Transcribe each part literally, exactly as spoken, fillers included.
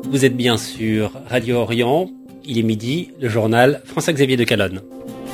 Vous êtes bien sur Radio Orient, il est midi, le journal François-Xavier de Calonne.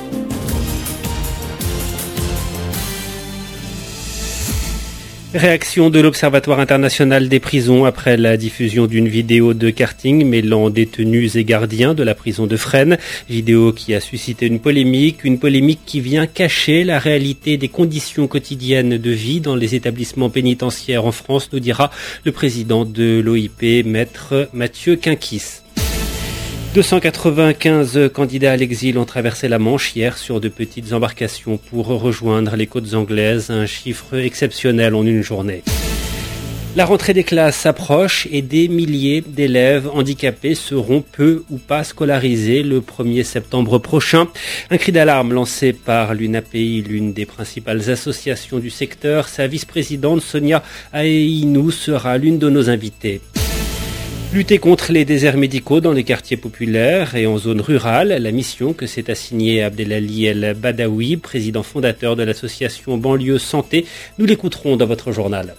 Réaction de l'Observatoire international des prisons après la diffusion d'une vidéo de karting mêlant détenus et gardiens de la prison de Fresnes. Vidéo qui a suscité une polémique, une polémique qui vient cacher la réalité des conditions quotidiennes de vie dans les établissements pénitentiaires en France, nous dira le président de l'O I P, maître Mathieu Quinquis. deux cent quatre-vingt-quinze candidats à l'exil ont traversé la Manche hier sur de petites embarcations pour rejoindre les côtes anglaises, un chiffre exceptionnel en une journée. La rentrée des classes s'approche et des milliers d'élèves handicapés seront peu ou pas scolarisés le premier septembre prochain. Un cri d'alarme lancé par l'U N A P I, l'une des principales associations du secteur. Sa vice-présidente Sonia Aeinou sera l'une de nos invitées. Lutter contre les déserts médicaux dans les quartiers populaires et en zone rurale, la mission que s'est assignée Abdelali El Badawi, président fondateur de l'association Banlieue Santé. Nous l'écouterons dans votre journal.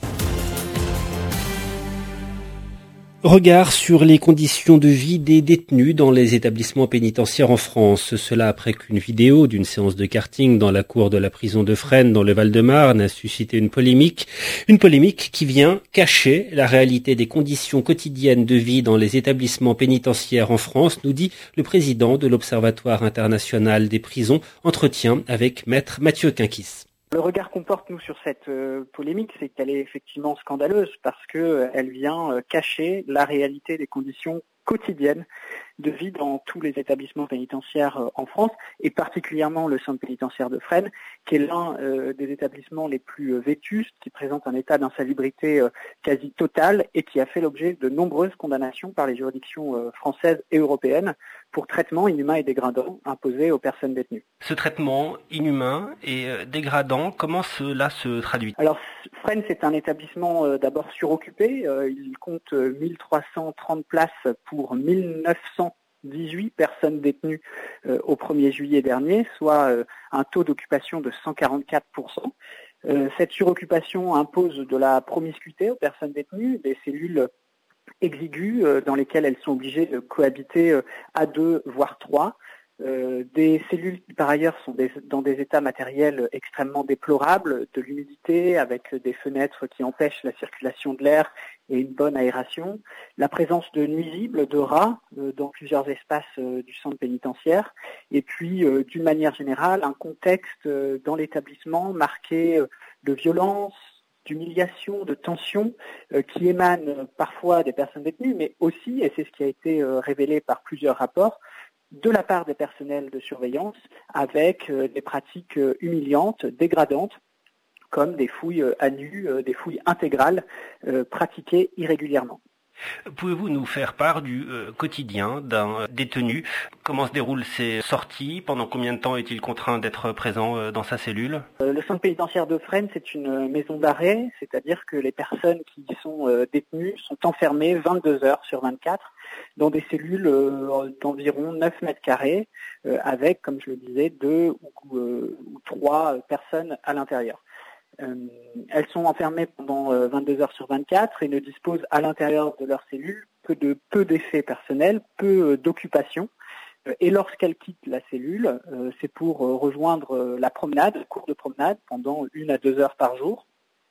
Regard sur les conditions de vie des détenus dans les établissements pénitentiaires en France. Cela après qu'une vidéo d'une séance de karting dans la cour de la prison de Fresnes dans le Val-de-Marne a suscité une polémique. Une polémique qui vient cacher la réalité des conditions quotidiennes de vie dans les établissements pénitentiaires en France, nous dit le président de l'Observatoire international des prisons. Entretien avec maître Mathieu Quinquis. Le regard qu'on porte, nous, sur cette euh, polémique, c'est qu'elle est effectivement scandaleuse parce qu'elle euh, vient euh, cacher la réalité des conditions quotidiennes de vie dans tous les établissements pénitentiaires euh, en France, et particulièrement le centre pénitentiaire de Fresnes, qui est l'un euh, des établissements les plus euh, vétustes, qui présente un état d'insalubrité euh, quasi total et qui a fait l'objet de nombreuses condamnations par les juridictions euh, françaises et européennes pour traitement inhumain et dégradant imposé aux personnes détenues. Ce traitement inhumain et euh, dégradant, comment cela se traduit ? Alors, Fresnes, c'est un établissement euh, d'abord suroccupé. Euh, il compte euh, mille trois cent trente places pour mille neuf cent dix-huit personnes détenues euh, au premier juillet dernier, soit euh, un taux d'occupation de cent quarante-quatre pour cent. Euh, cette suroccupation impose de la promiscuité aux personnes détenues, des cellules exiguës euh, dans lesquelles elles sont obligées de cohabiter euh, à deux, voire trois. Euh, des cellules qui par ailleurs sont des, dans des états matériels extrêmement déplorables, de l'humidité avec des fenêtres qui empêchent la circulation de l'air et une bonne aération, la présence de nuisibles, de rats euh, dans plusieurs espaces euh, du centre pénitentiaire, et puis euh, d'une manière générale un contexte euh, dans l'établissement marqué euh, de violence, d'humiliation, de tension euh, qui émanent euh, parfois des personnes détenues, mais aussi, et c'est ce qui a été euh, révélé par plusieurs rapports, de la part des personnels de surveillance avec euh, des pratiques euh, humiliantes, dégradantes, comme des fouilles euh, à nu, euh, des fouilles intégrales euh, pratiquées irrégulièrement. Pouvez-vous nous faire part du euh, quotidien d'un détenu ? Comment se déroulent ses sorties ? Pendant combien de temps est-il contraint d'être présent euh, dans sa cellule ? euh, Le centre pénitentiaire de Fresnes, c'est une maison d'arrêt, c'est-à-dire que les personnes qui y sont euh, détenues sont enfermées vingt-deux heures sur vingt-quatre dans des cellules euh, d'environ neuf mètres carrés, euh, avec, comme je le disais, deux ou, euh, ou trois personnes à l'intérieur. Euh, elles sont enfermées pendant euh, vingt-deux heures sur vingt-quatre et ne disposent à l'intérieur de leur cellule que de peu d'effets personnels, peu euh, d'occupation. Euh, et lorsqu'elles quittent la cellule, euh, c'est pour euh, rejoindre euh, la promenade, cours de promenade, pendant une à deux heures par jour.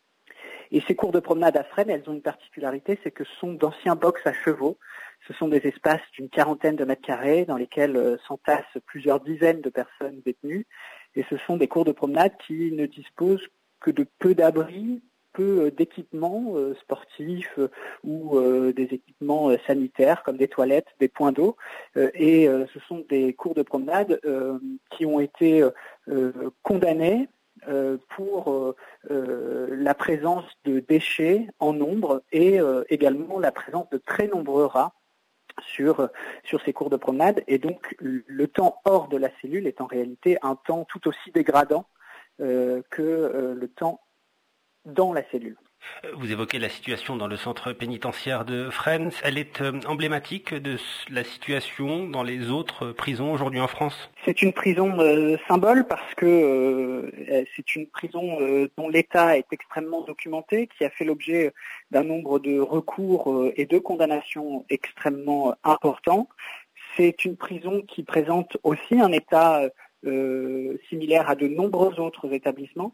Et ces cours de promenade à Fresnes, elles ont une particularité, c'est que ce sont d'anciens box à chevaux. Ce sont des espaces d'une quarantaine de mètres carrés dans lesquels euh, s'entassent plusieurs dizaines de personnes détenues. Et ce sont des cours de promenade qui ne disposent que de peu d'abris, peu d'équipements euh, sportifs euh, ou euh, des équipements euh, sanitaires comme des toilettes, des points d'eau. Euh, et euh, ce sont des cours de promenade euh, qui ont été euh, condamnés euh, pour euh, euh, la présence de déchets en nombre et euh, également la présence de très nombreux rats sur, sur ces cours de promenade. Et donc le temps hors de la cellule est en réalité un temps tout aussi dégradant Euh, que euh, le temps dans la cellule. Vous évoquez la situation dans le centre pénitentiaire de Fresnes. Elle est emblématique de la situation dans les autres prisons aujourd'hui en France. C'est une prison euh, symbole parce que euh, c'est une prison euh, dont l'état est extrêmement documenté, qui a fait l'objet d'un nombre de recours euh, et de condamnations extrêmement importants. C'est une prison qui présente aussi un état euh, similaire à de nombreux autres établissements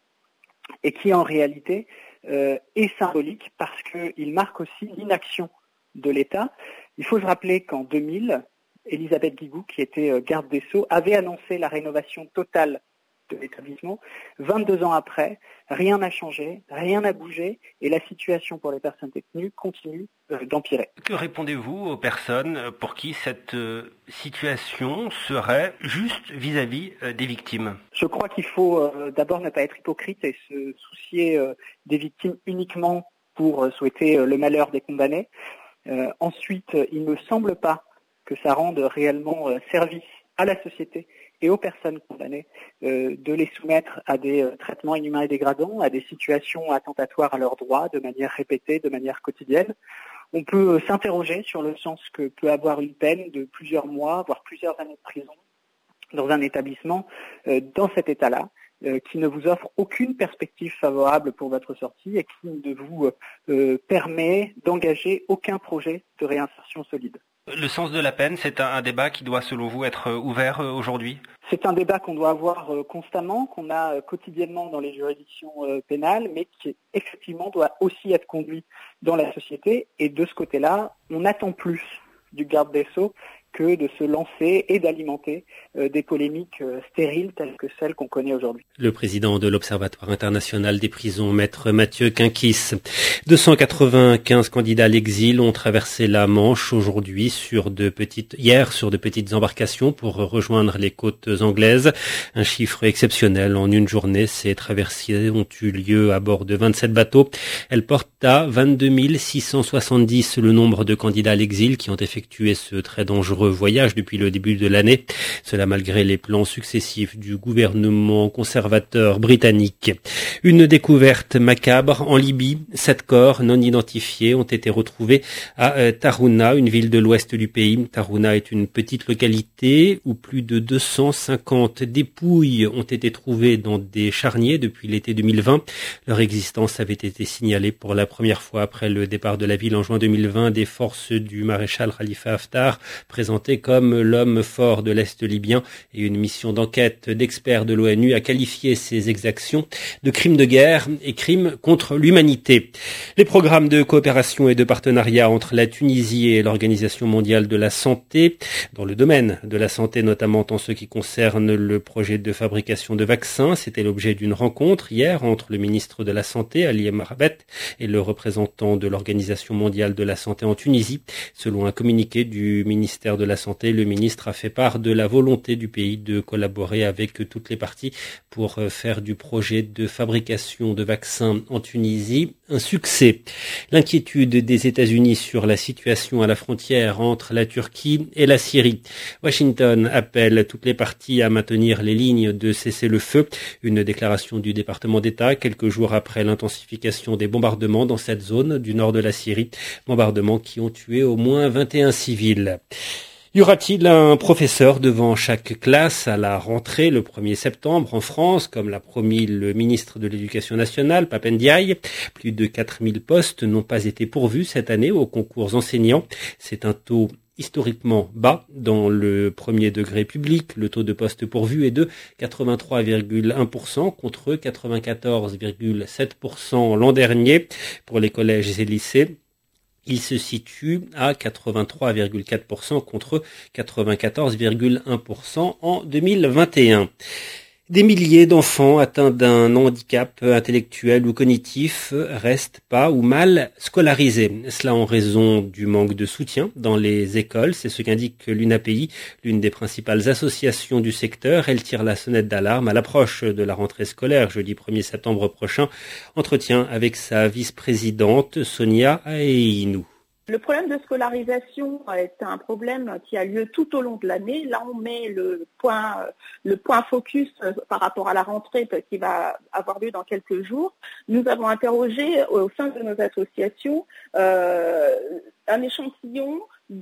et qui en réalité euh, est symbolique parce qu'il marque aussi l'inaction de l'État. Il faut se rappeler qu'en deux mille, Elisabeth Guigou, qui était garde des Sceaux, avait annoncé la rénovation totale de l'établissement. vingt-deux ans après, rien n'a changé, rien n'a bougé et la situation pour les personnes détenues continue euh, d'empirer. Que répondez-vous aux personnes pour qui cette euh, situation serait juste vis-à-vis euh, des victimes ? Je crois qu'il faut euh, d'abord ne pas être hypocrite et se soucier euh, des victimes uniquement pour euh, souhaiter euh, le malheur des condamnés. Euh, ensuite, il ne me semble pas que ça rende réellement euh, service à la société et aux personnes condamnées euh, de les soumettre à des euh, traitements inhumains et dégradants, à des situations attentatoires à leurs droits de manière répétée, de manière quotidienne. On peut euh, s'interroger sur le sens que peut avoir une peine de plusieurs mois, voire plusieurs années de prison dans un établissement euh, dans cet état-là, euh, qui ne vous offre aucune perspective favorable pour votre sortie et qui ne vous euh, permet d'engager aucun projet de réinsertion solide. Le sens de la peine, c'est un, un débat qui doit, selon vous, être ouvert euh, aujourd'hui ? C'est un débat qu'on doit avoir euh, constamment, qu'on a euh, quotidiennement dans les juridictions euh, pénales, mais qui, effectivement, doit aussi être conduit dans la société. Et de ce côté-là, on attend plus du garde des Sceaux que de se lancer et d'alimenter euh, des polémiques euh, stériles telles que celles qu'on connaît aujourd'hui. Le président de l'Observatoire international des prisons, maître Mathieu Quinquis. deux cent quatre-vingt-quinze candidats à l'exil ont traversé la Manche aujourd'hui sur de petites, hier sur de petites embarcations pour rejoindre les côtes anglaises. Un chiffre exceptionnel. En une journée, ces traversées ont eu lieu à bord de vingt-sept bateaux. Elles portent à vingt-deux mille six cent soixante-dix le nombre de candidats à l'exil qui ont effectué ce très dangereux voyage depuis le début de l'année. Cela malgré les plans successifs du gouvernement conservateur britannique. Une découverte macabre en Libye. Sept corps non identifiés ont été retrouvés à Tarhouna, une ville de l'ouest du pays. Tarhouna est une petite localité où plus de deux cent cinquante dépouilles ont été trouvées dans des charniers depuis l'été deux mille vingt. Leur existence avait été signalée pour la première fois après le départ de la ville en juin deux mille vingt des forces du maréchal Khalifa Haftar, présenté comme l'homme fort de l'Est libyen, et une mission d'enquête d'experts de l'ONU a qualifié ces exactions de crimes de guerre et crimes contre l'humanité. Les programmes de coopération et de partenariat entre la Tunisie et l'Organisation mondiale de la santé, dans le domaine de la santé notamment en ce qui concerne le projet de fabrication de vaccins, c'était l'objet d'une rencontre hier entre le ministre de la Santé, Ali Emrabet, et le représentant de l'Organisation mondiale de la santé en Tunisie. Selon un communiqué du ministère de la Santé, le ministre a fait part de la volonté du pays de collaborer avec toutes les parties pour faire du projet de fabrication de vaccins en Tunisie un succès. L'inquiétude des États-Unis sur la situation à la frontière entre la Turquie et la Syrie. Washington appelle toutes les parties à maintenir les lignes de cessez-le-feu. Une déclaration du département d'État quelques jours après l'intensification des bombardements dans cette zone du nord de la Syrie. Bombardements qui ont tué au moins vingt et un civils. Y aura-t-il un professeur devant chaque classe à la rentrée le premier septembre en France, comme l'a promis le ministre de l'Éducation nationale, Pape Ndiaye? Plus de quatre mille postes n'ont pas été pourvus cette année aux concours enseignants. C'est un taux historiquement bas dans le premier degré public. Le taux de postes pourvus est de quatre-vingt-trois virgule un pour cent contre quatre-vingt-quatorze virgule sept pour cent l'an dernier. Pour les collèges et lycées, il se situe à quatre-vingt-trois virgule quatre pour cent contre quatre-vingt-quatorze virgule un pour cent en deux mille vingt et un. Des milliers d'enfants atteints d'un handicap intellectuel ou cognitif restent pas ou mal scolarisés. Cela en raison du manque de soutien dans les écoles. C'est ce qu'indique l'U N A P I, l'une des principales associations du secteur. Elle tire la sonnette d'alarme à l'approche de la rentrée scolaire, jeudi premier septembre prochain. Entretien avec sa vice-présidente Sonia Aeinou. Le problème de scolarisation est un problème qui a lieu tout au long de l'année. Là, on met le point, le point focus par rapport à la rentrée qui va avoir lieu dans quelques jours. Nous avons interrogé au sein de nos associations euh, un échantillon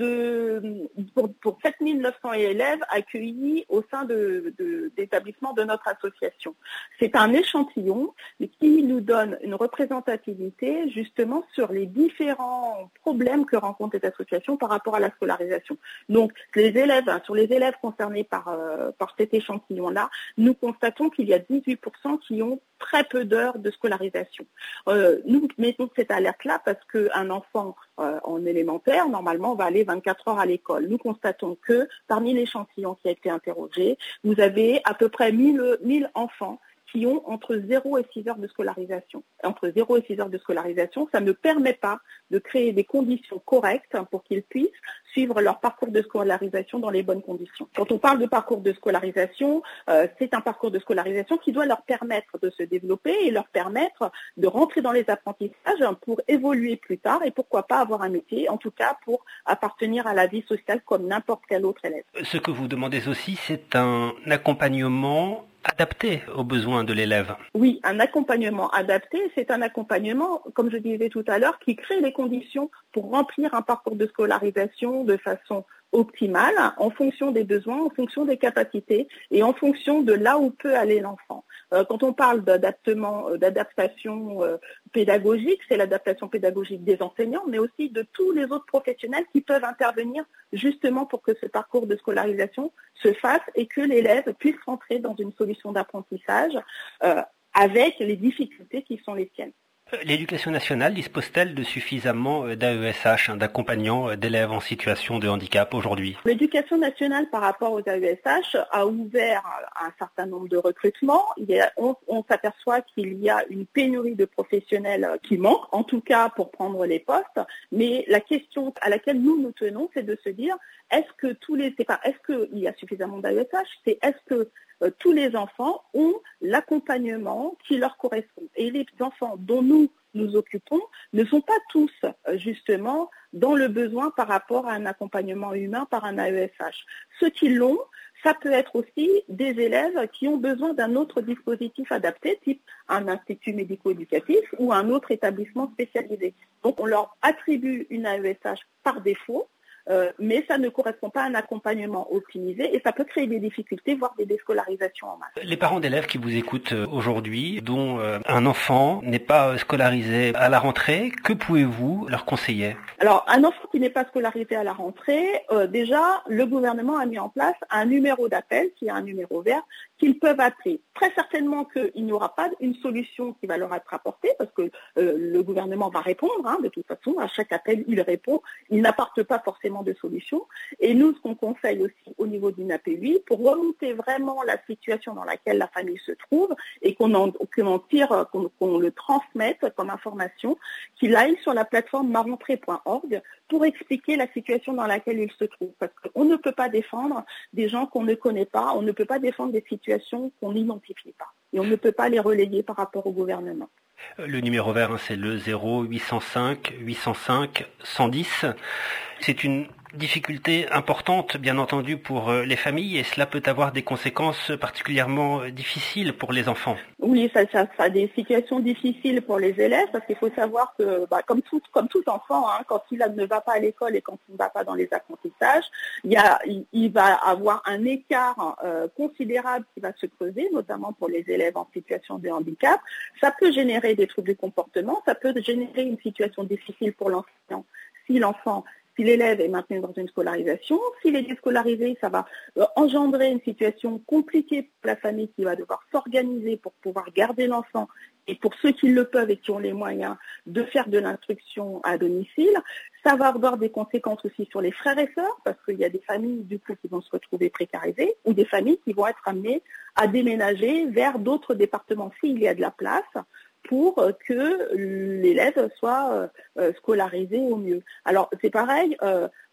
de, pour, pour sept mille neuf cents élèves accueillis au sein de, de, d'établissements de notre association. C'est un échantillon qui nous donne une représentativité justement sur les différents problèmes que rencontrent les associations par rapport à la scolarisation. Donc, les élèves, hein, sur les élèves concernés par, euh, par cet échantillon-là, nous constatons qu'il y a dix-huit pour cent qui ont très peu d'heures de scolarisation. Euh, nous mettons cette alerte-là parce qu'un enfant euh, en élémentaire, normalement, va aller vingt-quatre heures à l'école. Nous constatons que parmi l'échantillon qui a été interrogé, vous avez à peu près mille, mille enfants qui ont entre zéro et six heures de scolarisation. Entre zéro et six heures de scolarisation, ça ne permet pas de créer des conditions correctes pour qu'ils puissent suivre leur parcours de scolarisation dans les bonnes conditions. Quand on parle de parcours de scolarisation, euh, c'est un parcours de scolarisation qui doit leur permettre de se développer et leur permettre de rentrer dans les apprentissages pour évoluer plus tard et pourquoi pas avoir un métier, en tout cas pour appartenir à la vie sociale comme n'importe quel autre élève. Ce que vous demandez aussi, c'est un accompagnement adapté aux besoins de l'élève. Oui, un accompagnement adapté, c'est un accompagnement, comme je disais tout à l'heure, qui crée les conditions pour remplir un parcours de scolarisation de façon optimale, en fonction des besoins, en fonction des capacités et en fonction de là où peut aller l'enfant. Euh, quand on parle d'adaptement, d'adaptation euh, pédagogique, c'est l'adaptation pédagogique des enseignants, mais aussi de tous les autres professionnels qui peuvent intervenir justement pour que ce parcours de scolarisation se fasse et que l'élève puisse rentrer dans une solution d'apprentissage euh, avec les difficultés qui sont les siennes. L'éducation nationale dispose-t-elle de suffisamment d'A E S H, d'accompagnants d'élèves en situation de handicap aujourd'hui? L'éducation nationale par rapport aux A E S H a ouvert un certain nombre de recrutements. Il y a, on, on s'aperçoit qu'il y a une pénurie de professionnels qui manque, en tout cas pour prendre les postes. Mais la question à laquelle nous nous tenons, c'est de se dire, est-ce que tous les, c'est pas, est-ce qu'il y a suffisamment d'A E S H? C'est est-ce que Euh, tous les enfants ont l'accompagnement qui leur correspond. Et les enfants dont nous nous occupons ne sont pas tous euh, justement dans le besoin par rapport à un accompagnement humain par un A E S H. Ceux qui l'ont, ça peut être aussi des élèves qui ont besoin d'un autre dispositif adapté, type un institut médico-éducatif ou un autre établissement spécialisé. Donc on leur attribue une A E S H par défaut, Euh, mais ça ne correspond pas à un accompagnement optimisé et ça peut créer des difficultés, voire des déscolarisations en masse. Les parents d'élèves qui vous écoutent aujourd'hui, dont euh, un enfant n'est pas scolarisé à la rentrée, que pouvez-vous leur conseiller? Alors, un enfant qui n'est pas scolarisé à la rentrée, euh, déjà, le gouvernement a mis en place un numéro d'appel, qui est un numéro vert, qu'ils peuvent appeler. Très certainement qu'il n'y aura pas une solution qui va leur être apportée, parce que euh, le gouvernement va répondre, hein, de toute façon, à chaque appel, il répond, il n'apporte pas forcément de solutions. Et nous, ce qu'on conseille aussi au niveau du N A P huit, pour remonter vraiment la situation dans laquelle la famille se trouve et qu'on en, qu'on en tire, qu'on, qu'on le transmette comme information, qu'il aille sur la plateforme ma rentrée point org pour expliquer la situation dans laquelle il se trouve. Parce qu'on ne peut pas défendre des gens qu'on ne connaît pas, on ne peut pas défendre des situations qu'on n'identifie pas. Et on ne peut pas les relayer par rapport au gouvernement. Le numéro vert, hein, c'est le zéro huit cent cinq huit cent cinq cent dix. C'est une difficulté importante, bien entendu, pour les familles et cela peut avoir des conséquences particulièrement difficiles pour les enfants. Oui, ça, ça, ça a des situations difficiles pour les élèves parce qu'il faut savoir que, bah, comme tout, comme tout enfant, hein, quand il ne va pas à l'école et quand il ne va pas dans les apprentissages, il, y a, il, il va avoir un écart euh, considérable qui va se creuser, notamment pour les élèves en situation de handicap. Ça peut générer des troubles du comportement, ça peut générer une situation difficile pour l'enseignant. Si l'enfant Si l'élève est maintenu dans une scolarisation, s'il est déscolarisé, ça va euh, engendrer une situation compliquée pour la famille qui va devoir s'organiser pour pouvoir garder l'enfant et pour ceux qui le peuvent et qui ont les moyens de faire de l'instruction à domicile. Ça va avoir des conséquences aussi sur les frères et sœurs parce qu'il y a des familles du coup qui vont se retrouver précarisées ou des familles qui vont être amenées à déménager vers d'autres départements s'il y a de la place, pour que l'élève soit euh, scolarisé au mieux. Alors c'est pareil, euh,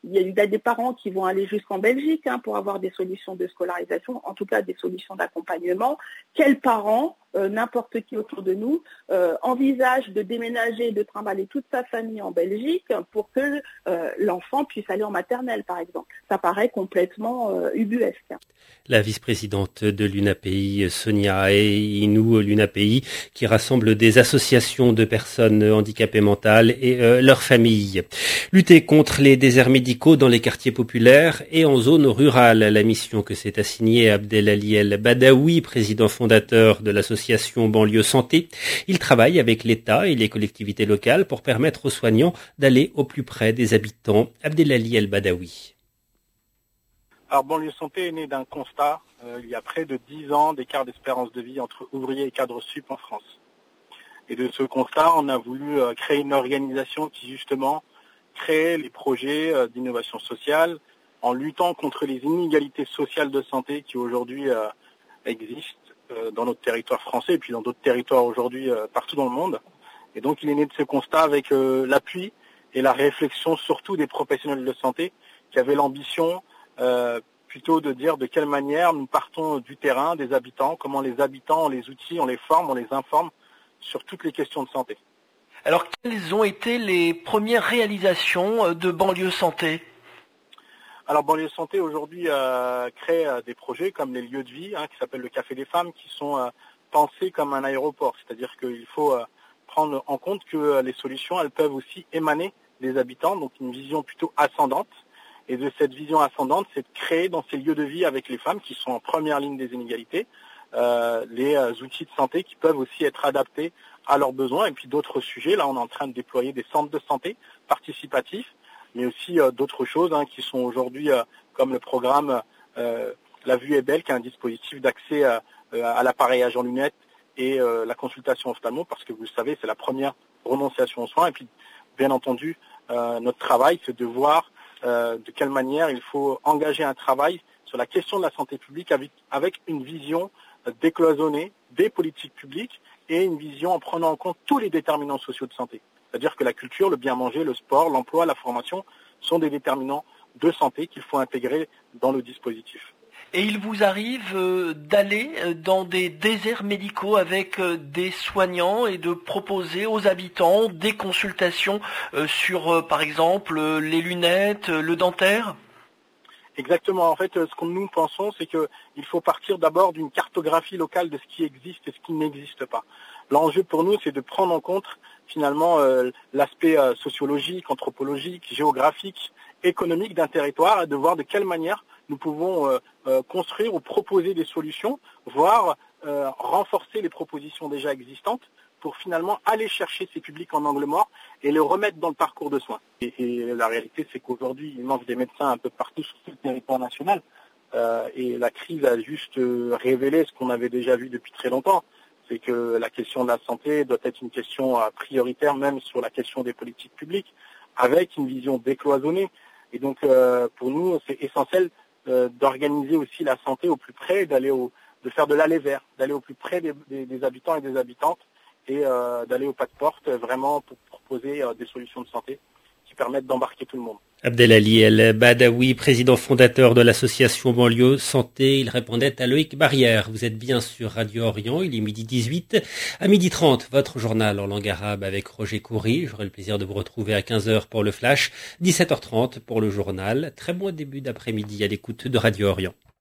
il y a, il y a des parents qui vont aller jusqu'en Belgique hein, pour avoir des solutions de scolarisation, en tout cas des solutions d'accompagnement. Quels parents, euh, n'importe qui autour de nous, euh, envisage de déménager, de trimballer toute sa famille en Belgique pour que euh, l'enfant puisse aller en maternelle, par exemple. Ça paraît complètement euh, ubuesque. La vice-présidente de l'UNAPI, Sonia Inou, l'UNAPI, qui rassemble des associations de personnes handicapées mentales et euh, leurs familles. Lutter contre les déserts médicaux dans les quartiers populaires et en zone rurale, la mission que s'est assignée Abdelali El Badaoui, président fondateur de l'association Banlieue Santé. Il travaille avec l'État et les collectivités locales pour permettre aux soignants d'aller au plus près des habitants. Abdelali El Badaoui. Alors, Banlieue Santé est né d'un constat, euh, il y a près de dix ans d'écart d'espérance de vie entre ouvriers et cadres sup en France. Et de ce constat, on a voulu euh, créer une organisation qui, justement, crée les projets euh, d'innovation sociale en luttant contre les inégalités sociales de santé qui, aujourd'hui, euh, existent euh, dans notre territoire français et puis dans d'autres territoires aujourd'hui euh, partout dans le monde. Et donc, il est né de ce constat avec euh, l'appui et la réflexion, surtout des professionnels de santé qui avaient l'ambition Euh, plutôt de dire de quelle manière nous partons du terrain, des habitants, comment les habitants, on les outils, on les forme, on les informe sur toutes les questions de santé. Alors, quelles ont été les premières réalisations de Banlieue Santé ? Alors, Banlieue Santé, aujourd'hui, euh, crée euh, des projets comme les lieux de vie, hein, qui s'appellent le Café des Femmes, qui sont euh, pensés comme un aéroport. C'est-à-dire qu'il faut euh, prendre en compte que euh, les solutions, elles peuvent aussi émaner des habitants, donc une vision plutôt ascendante. Et de cette vision ascendante, c'est de créer dans ces lieux de vie avec les femmes qui sont en première ligne des inégalités, euh, les euh, outils de santé qui peuvent aussi être adaptés à leurs besoins. Et puis d'autres sujets, là on est en train de déployer des centres de santé participatifs, mais aussi euh, d'autres choses hein, qui sont aujourd'hui euh, comme le programme euh, La Vue est Belle, qui est un dispositif d'accès euh, à l'appareillage en lunettes et euh, la consultation ophtalmo, parce que vous le savez, c'est la première renonciation aux soins. Et puis bien entendu, euh, notre travail, c'est de voir Euh, de quelle manière il faut engager un travail sur la question de la santé publique avec, avec une vision euh, décloisonnée des politiques publiques et une vision en prenant en compte tous les déterminants sociaux de santé. C'est-à-dire que la culture, le bien manger, le sport, l'emploi, la formation sont des déterminants de santé qu'il faut intégrer dans le dispositif. Et il vous arrive euh, d'aller dans des déserts médicaux avec euh, des soignants et de proposer aux habitants des consultations euh, sur, euh, par exemple, euh, les lunettes, euh, le dentaire ? Exactement. En fait, ce que nous pensons, c'est qu'il faut partir d'abord d'une cartographie locale de ce qui existe et ce qui n'existe pas. L'enjeu pour nous, c'est de prendre en compte finalement euh, l'aspect euh, sociologique, anthropologique, géographique, économique d'un territoire et de voir de quelle manière nous pouvons euh, euh, construire ou proposer des solutions, voire euh, renforcer les propositions déjà existantes pour finalement aller chercher ces publics en angle mort et les remettre dans le parcours de soins. Et, et la réalité, c'est qu'aujourd'hui, il manque des médecins un peu partout sur tout le territoire national. Euh, et la crise a juste euh, révélé ce qu'on avait déjà vu depuis très longtemps. C'est que la question de la santé doit être une question euh, prioritaire, même sur la question des politiques publiques, avec une vision décloisonnée. Et donc, euh, pour nous, c'est essentiel euh, d'organiser aussi la santé au plus près, d'aller au, de faire de l'aller vers, d'aller au plus près des, des, des habitants et des habitantes et euh, d'aller au pas de porte vraiment pour proposer euh, des solutions de santé qui permettent d'embarquer tout le monde. Abdelali El Badaoui, président fondateur de l'association Banlieue Santé, il répondait à Loïc Barrière. Vous êtes bien sur Radio Orient, il est midi dix-huit. À midi trente, votre journal en langue arabe avec Roger Coury. J'aurai le plaisir de vous retrouver à quinze heures pour le flash, dix-sept heures trente pour le journal. Très bon début d'après-midi à l'écoute de Radio Orient.